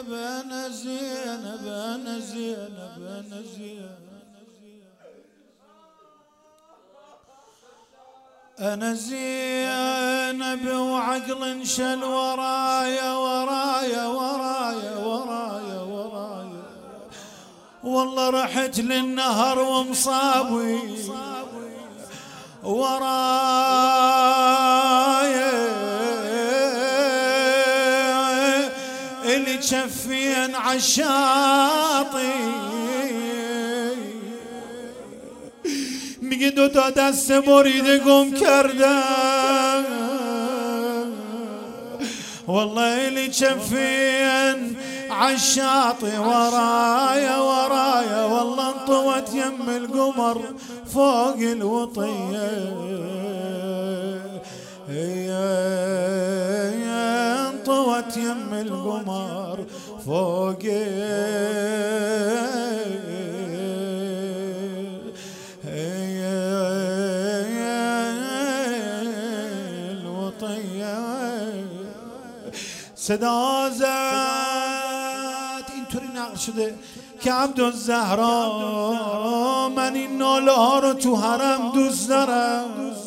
أنا زينب أنا زينب أنا زينب أنا زينب وعقل انشل ورايا ورايا ورايا ورايا ورايا والله رحت للنهر ومصابي ورايا اللي جفين عالشاطئ میگه دوتا دست بریده گم کردم والله اللي جفين عالشاطئ ورايا ورايا والله انطوت يم القمر فوق الوطية انطوت يم القمر فوق الوطية صدا زد اینطوری نقل شده که عبدالزهرا من این ناله ها رو تو حرم دوست دارم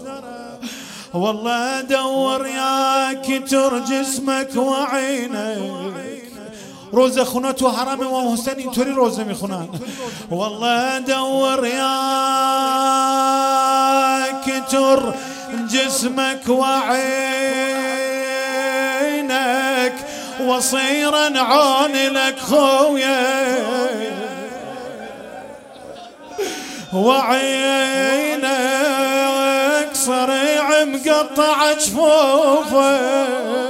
والله دور یا کتر جسمک و عینک روزه خونه تو حرم امام حسین اینطوری روزه میخونن والله دور یا کتر جسمك وعينك وصيرا عون لك خويا وعينك صريع مقطع جفوفه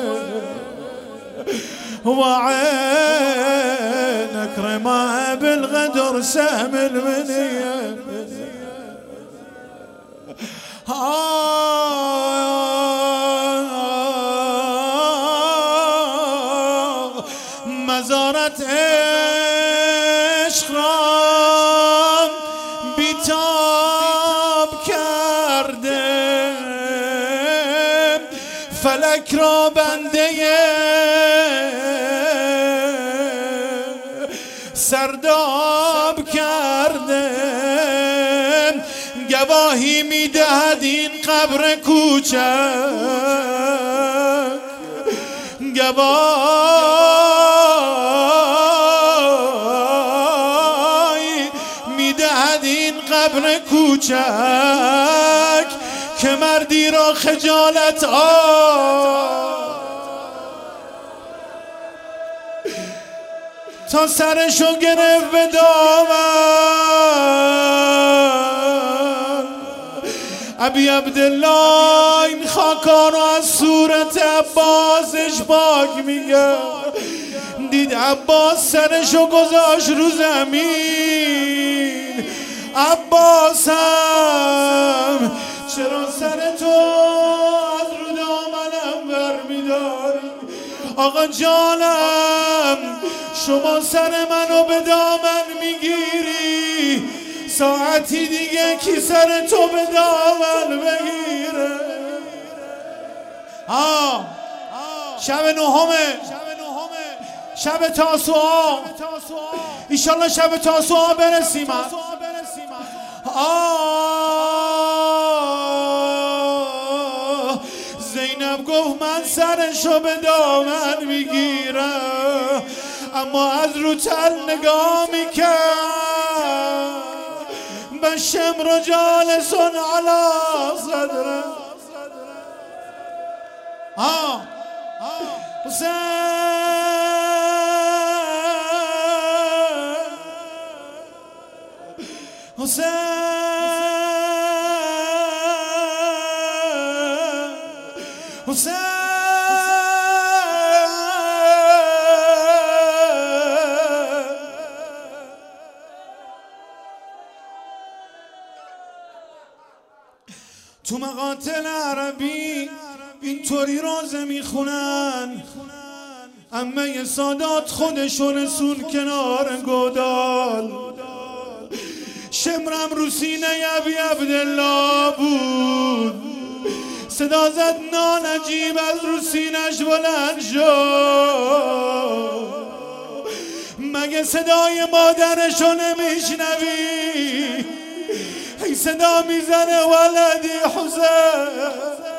وعينك رماها بالغدر سهم المنيه مزارت عشق را بیتاب کرده فلک را بنده سرداب کرده گواهی میدهد این قبر کوچک گواهی میدهد این قبر کوچک که مردی را خجالت تا سرشو گرفت به دامن ابی عبدالله این خاکا رو از صورت عباسش پاک میگه دید عباس سرشو گذاشت رو زمین عباسم چرا سر تو از رو دامنم برمیداری آقا جانم شما سر منو به دامن میگیری ساعتی دیگه کی سر تو به دامن بگیره شب نهمه شب تاسوعا ایشالله شب تاسوعا برسیم زینب گفت من سرشو به دامن میگیرم اما از رو تل نگاه میکرد به شمر جالسون علی صدره حسین تو مقاتل عربی اینطوری روزه میخونن عمه سادات خودشو رسون کنار گودال شمرم رو سینه ابی عبدالله بود صدا زد نانجیب از رو سینش بلند شد مگه صدای مادرشو نمیشنوی؟ ای صدا میزنه ولدی حسین،